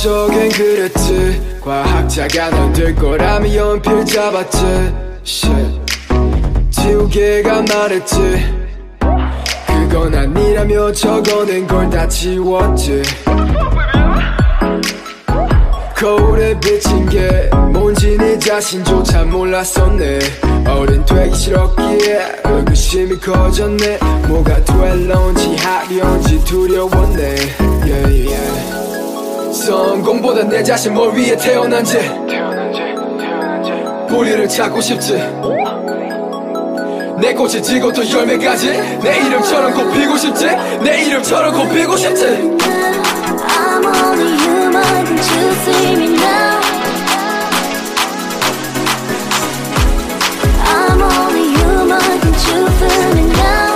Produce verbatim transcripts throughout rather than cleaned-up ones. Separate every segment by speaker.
Speaker 1: 머릿속엔 그랬지 과학자가 넌 될 거라며 연필 잡았지 Shit. 지우개가 말했지 그건 아니라며 적어낸 걸 다 지웠지 거울에 비친 게 뭔지 네 자신조차 몰랐었네 어른 되기 싫었기에 의구심이 커졌네 뭐가 될런지 하려는지 두려웠네 yeah, yeah. 성공보다 내 자신 뭘 위해 태어난지 뿌리를 찾고 싶지 내 꽃이 지고 또 열매까지 내 이름처럼 꽃 피고 싶지 내 이름처럼 꽃 피고 싶지
Speaker 2: I'm only human, can't you see me now? I'm only human, can't you feel me now?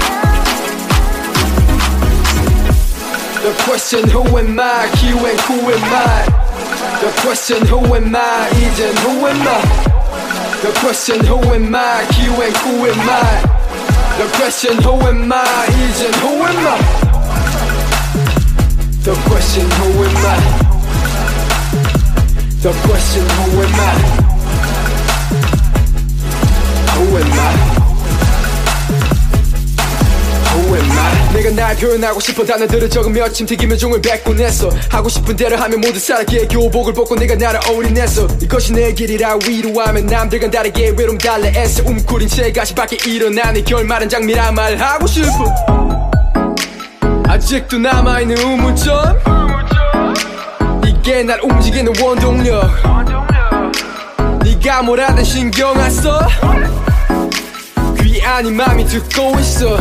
Speaker 1: The question who am I, 기회는 who am I? The question who am I, 이젠 who am I? The question who am I, 기회는 who am I? The question who am I, 이젠 who am I? The question who am I? The question who am I? Who am I? Who am I? 내가 날 표현하고 싶은 단어들을 적으며 침튀기며 종을 뱉곤 했어 하고 싶은 대로 하면 모두 살았기에 교복을 벗고 내가 나를 올인했어 이것이 내 길이라 위로하면 남들과 다르게 외로움 달래 애써 움츠린 채 다시 밖에 일어나니 결말은 장미라 말하고 싶어 아직도 남아있는 우물점 이게 날 움직이는 원동력 네가 뭘 하든 신경 안 써 귀 아닌 맘이 듣고 있어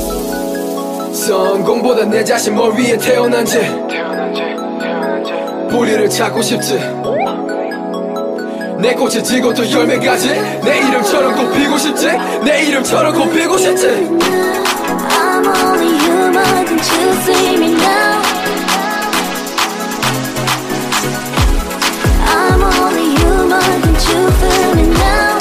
Speaker 1: 성공보다 내 자신 뭘 위해 태어난지 뿌리를 찾고 싶지 내 꽃이 지고 또 열매까지 내 이름처럼 꽃 피고 싶지 내 이름처럼 꽃 피고 싶지
Speaker 2: I'm only human, can't you see me now? I'm only human, can't you feel me now?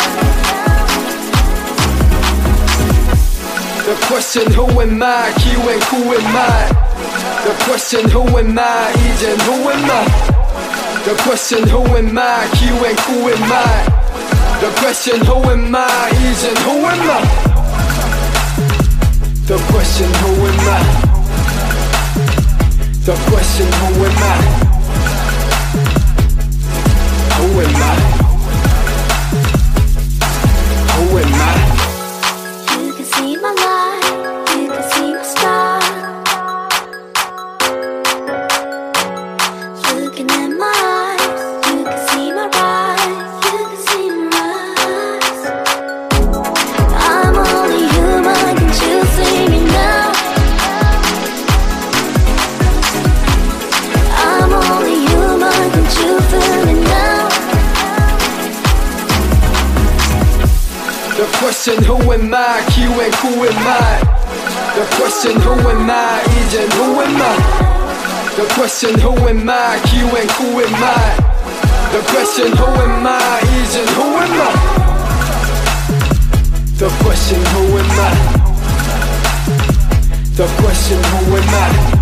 Speaker 1: The question who am I, 기회는 who am I? The question who am I, 이젠 who am I? The question who am I, 기회는 who am I? The question who am I, 이젠 who am I? The question who am I? The question who am I? Who am I? Who am I?
Speaker 2: You can see my light, you can see my star. Looking at my eyes, you can see my rise, you can see my rise. I'm only human, can't you see me now? I'm only human, can't you feel me now?
Speaker 1: The question who am I, 기회는 who am I? The question who am I, 이젠 who am I? The question who am I, 기회는 who am I? The question who am I, 이젠 who am I? The question who am I? The question who am I?